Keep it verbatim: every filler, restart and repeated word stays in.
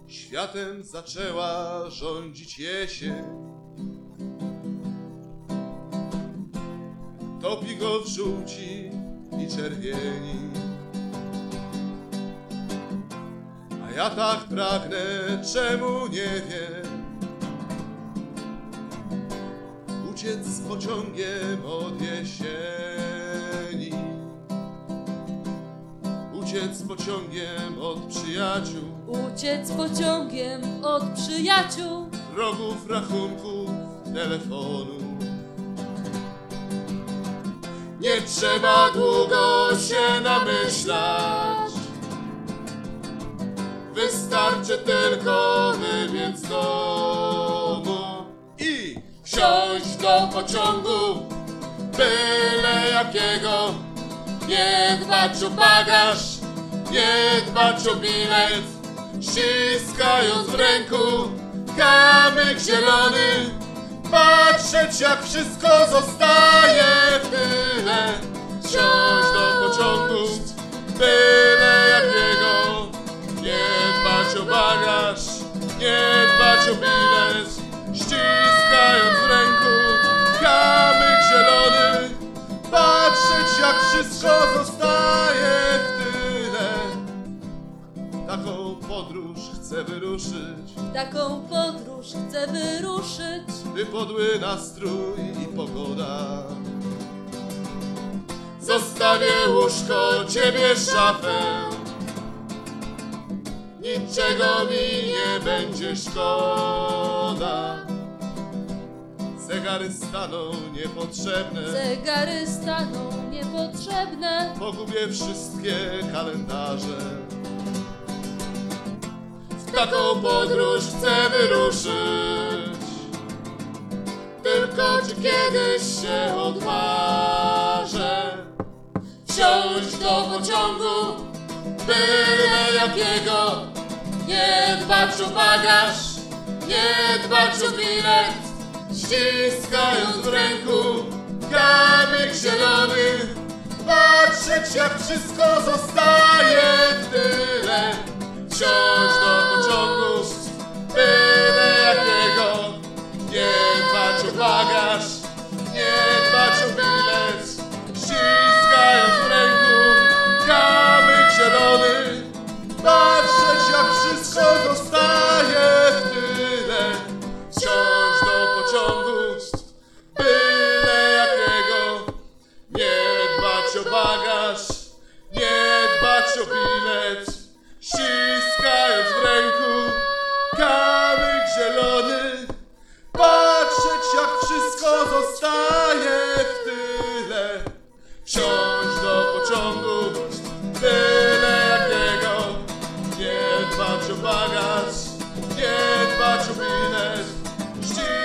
Światem zaczęła rządzić jesień. Topi go w żółci i czerwieni. A ja tak pragnę, czemu nie wiem, uciec z pociągiem od jesieni. Uciec z pociągiem od przyjaciół, uciec pociągiem od przyjaciół, wrogów, rachunków, telefonu. Nie trzeba długo się namyślać, wystarczy tylko wybiec z domu i wsiąść do pociągu byle jakiego. Nie dbać o bagaż, nie dbać o bilet, ściskając w ręku kamyk zielony, patrzeć jak wszystko zostaje w tyle. Wsiąść do pociągu byle jakiego, nie dbać o bagaż, nie dbać o bilet, ściskając w ręku kamyk zielony, patrzeć jak wszystko zostaje w tyle. Taką podróż chcę wyruszyć, taką podróż chcę wyruszyć, by podły nastrój i pogoda. Zostawię łóżko, ciebie szafę, niczego mi nie będzie szkoda. Zegary staną niepotrzebne, zegary staną niepotrzebne, pogubię wszystkie kalendarze. W taką podróż chcę wyruszyć, tylko czy kiedyś się odważę. Wsiąść do pociągu byle jakiego, nie dbać o bagaż, nie dbać o bilet, ściskając w ręku kamyk zielony, patrzeć jak wszystko zostaje w tyle. Wsiąść do pociągu byle jakiego, nie dbać o bagaż, nie dbać o bilet, ściskając w ręku kamyk zielony, patrzeć jak wszystko zostaje w tyle. Wsiąść do pociągu byle jakiego, nie dbać o bagaż, nie dbać o bilet, ściskając w ręku kamyk zielony, patrzeć jak wszystko zostaje w tyle. Wsiąść do pociągu byle jakiego, nie dbać o bagaż, nie dbać o bilet, ściskając